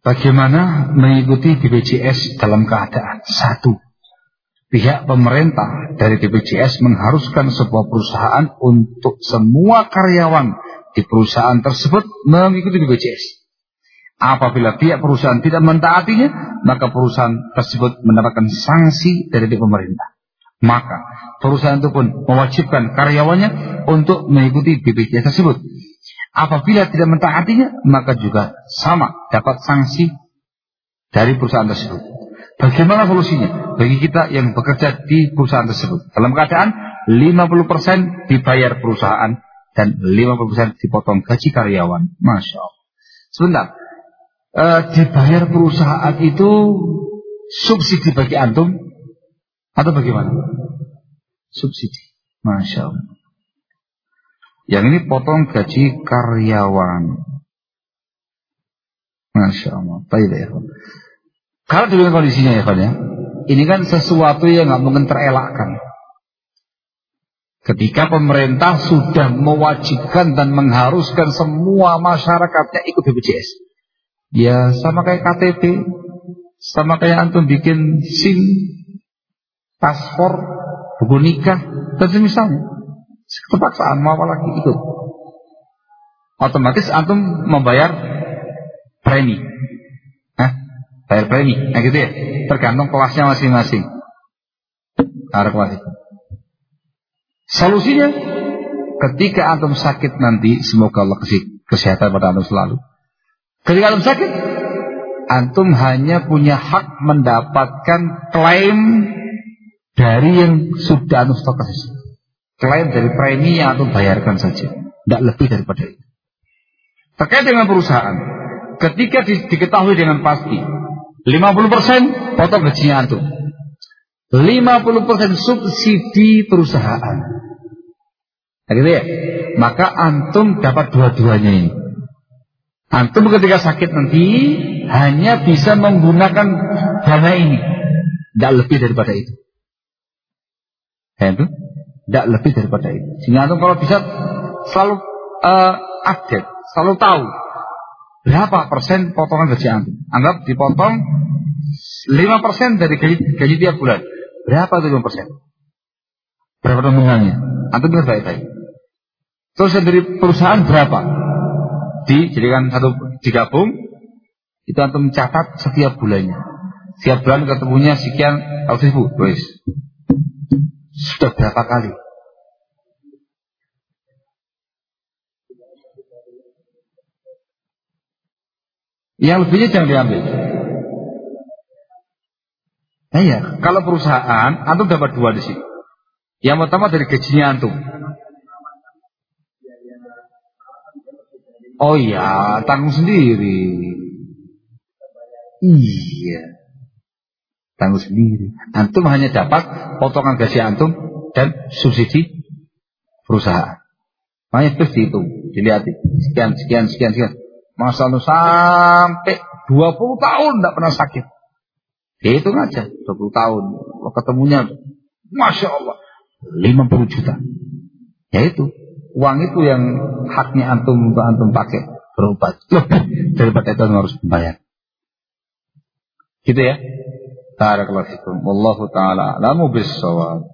Bagaimana mengikuti BPJS dalam keadaan satu, pihak pemerintah dari BPJS mengharuskan sebuah perusahaan untuk semua karyawan di perusahaan tersebut mengikuti BPJS. Apabila pihak perusahaan tidak mentaatinya, maka perusahaan tersebut mendapatkan sanksi dari pihak pemerintah. Maka perusahaan itu pun mewajibkan karyawannya untuk mengikuti BPJS tersebut. Apabila tidak mentaatinya, maka juga sama dapat sanksi dari perusahaan tersebut. Bagaimana solusinya bagi kita yang bekerja di perusahaan tersebut? Dalam keadaan 50% dibayar perusahaan dan 50% dipotong gaji karyawan. Masya Allah. Sebentar, dibayar perusahaan itu subsidi bagi antum atau bagaimana? Subsidi. Masya Allah. Yang ini potong gaji karyawan. Masya Allah. Baik ya. Kalau demikian kondisinya ya, ini kan sesuatu yang nggak mungkin terelakkan. Ketika pemerintah sudah mewajibkan dan mengharuskan semua masyarakatnya ikut BPJS, ya sama kayak KTP, sama kayak antum bikin SIM, paspor, buku nikah, dan semisalnya. Keterpaksaan mau apa lagi ikut. Otomatis antum membayar premi. Bayar premi, gitu ya. Tergantung kelasnya masing-masing. Kelas itu. Solusinya, ketika antum sakit nanti, semoga Allah kasih kesehatan pada antum selalu. Ketika antum sakit, antum hanya punya hak mendapatkan klaim dari yang sudah antum stokasi. Klaim dari premi yang antum bayarkan saja, tidak lebih daripada itu. Terkait dengan perusahaan, ketika diketahui dengan pasti 50% potong gajinya antum, 50% subsidi perusahaan, nah, gitu ya. Maka antum dapat dua-duanya ini. Antum ketika sakit nanti hanya bisa menggunakan dana ini, tidak lebih daripada itu. Itu tidak lebih daripada itu. Sehingga antum kalau bisa selalu update, selalu tahu berapa persen potongan gaji antum. Anggap dipotong 5% dari gaji tiap bulan. Berapa itu 5%? Berapa nominalnya? Antum ingat baik-baik. Terus dari perusahaan berapa? Dijadikan satu, digabung, itu antum catat setiap bulannya. Setiap bulan ketemunya sekian 100.000. Wes. Sudah berapa kali? Yang lebihnya jangan diambil. Nah ya, kalau perusahaan antum dapat dua di sini. Yang pertama dari gajinya antum. Oh iya, tanggung sendiri. Iya, tanggung sendiri. Antum hanya dapat potongan gaji antum dan subsidi perusahaan. Makanya terus dihitung, dilihat sekian. Masa lu sampai 20 tahun tidak pernah sakit. Hitung aja 20 tahun. Ketemunya Masya Allah 50 juta. Ya itu, uang itu yang haknya antum untuk antum pakai berobat. Lebih daripada itu harus membayar. Gitu ya. Barakallahu fikum. Wallahu taala a'lamu bis-shawab.